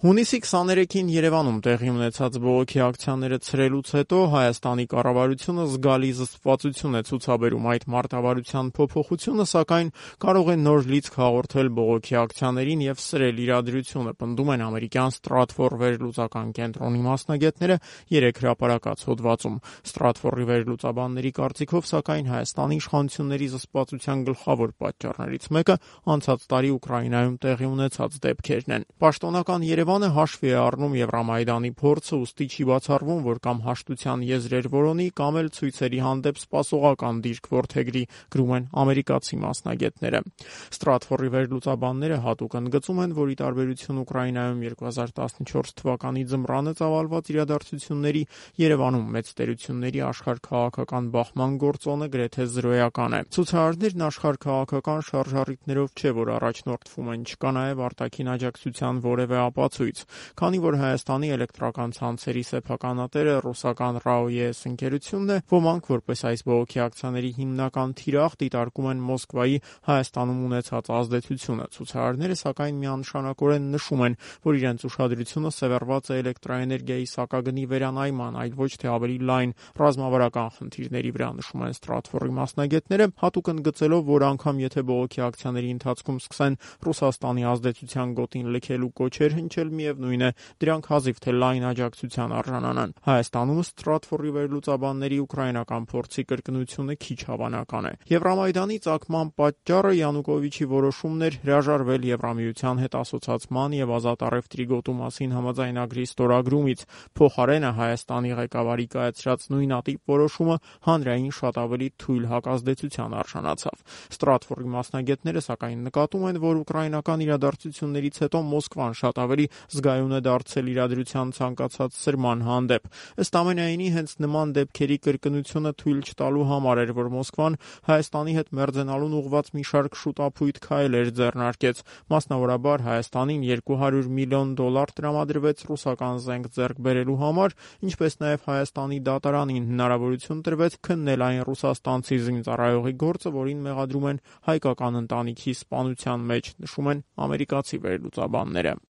Հունիսի 23-ին Երևանում տեղի ունեցած բողոքի ակցիաները ցրելուց հետո Հայաստանի կառավարությունը զգալի զսպվածություն է ցուցաբերում այդ մարտավարության փոփոխությունը, սակայն կարող է նոր լիցք հաղորդել բողոքի ակցիաներին եւ սրել իրադրությունը, պնդում են ամերիկյան Stratfor վերլուծական կենտրոնի մասնագետները 3 հրապարակած հոդվածում։ Stratfor-ի վերլուծաբանների կարծիքով, սակայն Հայաստանի իշխանությունների զսպվածության գլխավոր պատճառներից մեկը անցած տարի Ուկրաինայում տեղի ունեցած դեպքերն են։ Պաշտոնական Երևանը հաշվի է առնում Եվրամայդանի փորձը, ուստի չի բացառվում, որ կամ հաշտության եզրեր որոնի, կամ էլ ցույցերի հանդեպ սպասողական դիրք որդեգրի, գրում են ամերիկացի մասնագետները։ Stratfor-ի վերլուծաբանները հատուկ ընդգծում են, որ ի տարբերություն Ուկրաինայում 2014 թվականի ձմռանը ծավալված իրադարձությունների, Երևանում մեծ տերությունների աշխարհ-քաղաքական բախման գործոնը գրեթե զրոյական է։ Ցուցարարներն աշխարհ-քաղաքական շարժառիթներով չէ, որ առաջնորդվում են, չկա նաև արտաքին աջակցության որևէ ապացույց, քանի որ Հայաստանի էլեկտրական ցանցերի սեփականատերը ռուսական RAO-ES ընկերությունն է, ոմանք որպես այս բողոքի ակցիաների հիմնական թիրախ դիտարկում են Մոսկվայի Հայաստանում ունեցած ազդեցությունը։ Ցուցարարները սակայն միանշանակորեն նշում են, որ իրենց ուշադրությունը սևեռված է էլեկտրաէներգիայի սակագնի վերանայման, այլ ոչ թե ավելի լայն ռազմավարական խնդիրների վրա, նշում են Stratfor-ի մասնագետները, հատուկ ընդգծելով, որ անգամ եթե բողոքի ակցիաների ընթացքում սկսեն Ռուսաստանի ազդեցության գոտին լքելու կոչեր հնչել, միևնույն է, դրանք հազիվ թե լայն աջակցության արժանանան։ Հայաստանում Stratfor-ի վերլուծաբանների ուկրաինական փորձի կրկնությունը քիչ հավանական է։ Եվրամայդանի ծագման պատճառը Յանուկովիչի որոշումն էր հրաժարվել Եվրամիության հետ ասոցացման եւ ազատ առևտրի գոտու մասին համաձայնագրի ստորագրումից։ Փոխարենը Հայաստանի ղեկավարի կայացրած նույնատիպ որոշումը հանրային շատ ավելի թույլ հակազդեցության արժանացավ։ Stratfor-ի մասնագետները սակայն նկատում են, որ ուկրաինական իրադարձություններից հետո Մոսկվան շատ ավելի զգայուն է դարձել իրադրության ցանկացած սրման հանդեպ։ Ըստ ամենայնի, հենց նման դեպքերի կրկնությունը թույլ չտալու համար էր, որ Մոսկվան Հայաստանի հետ մերձենալուն ուղղված մի շարք շուտափույթ քայլեր ձեռնարկեց։ Մասնավորաբար Հայաստանին $200 միլիոն տրամադրվեց ռուսական զենք ձեռք բերելու համար, ինչպես նաև Հայաստանի դատարանին հնարավորություն տրվեց քննել այն ռուսաստանցի զինծառայողի գործը, որին մեղադրում են հայկական ընտանիքի սպանության մեջ, նշում են ամերիկացի վերլուծաբանները։